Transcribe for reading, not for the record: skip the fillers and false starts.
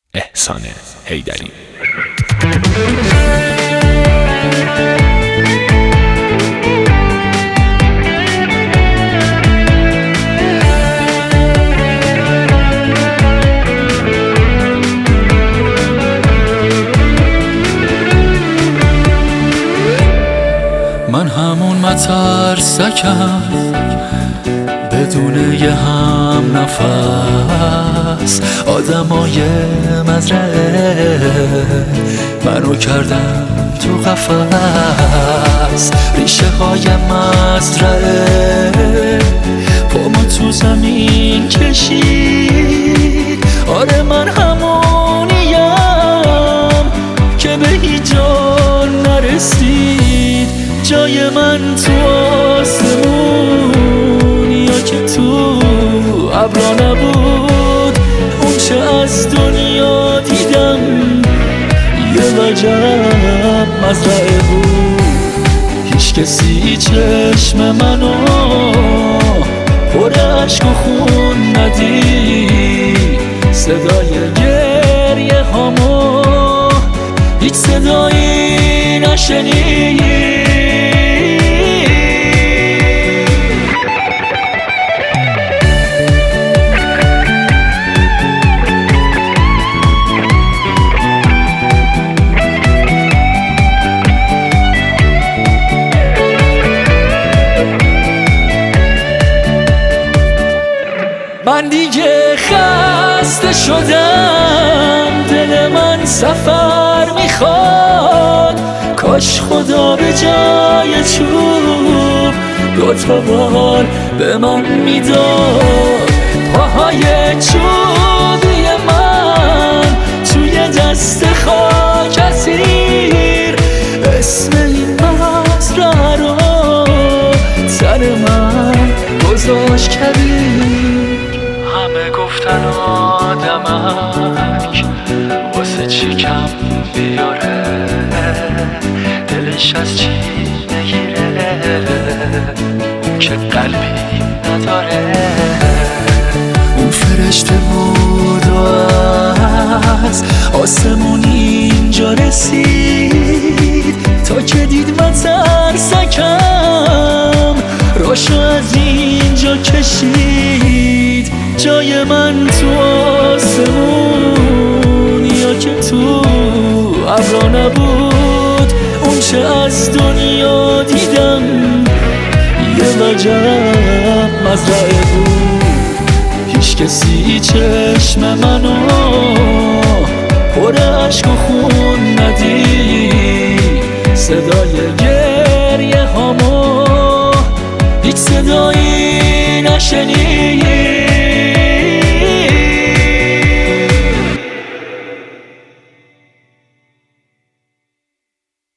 احسان حیدری. من همون مترسکم بدون یه هم نفس، آدمای مزرعه منو کردم تو قفس، ریشه های مزرعه پامو تو زمین کشید. آره من همونیم که به هیچ جا نرسید، جای من تو آسمون یا که تو ابرا نبود. اون چه از دنیا دیدم یه وجب مزرعه بود، هیچ کسی چشم منو پر عشق و خون ندید. صدای گریه هامو هیچ صدایی نشنید. من دیگه خسته شدم، دل من سفر میخواد. کاش خدا به جای چوب 2 بال به من میداد. پاهای چوبی من توی دست خاک اسیر، اسم این مزرعه رو سر من گذاشت کبیر. همه گفتن آدمک واسه چی کم بیاره، دلش از چی نگیره، اون که قلبی نداره. اون فرشته بود و از آسمون اینجا رسید، تا که دید مترسکم راشو از اینجا کشید. جای من تو آسمون یا که تو ابرا نبود. اون چه از دنیا دیدم یه وجب مزرعه بود، هیچ کسی چشم منو پر عشق و خون ندید. صدای گریه هامو هیچ صدایی نشنید.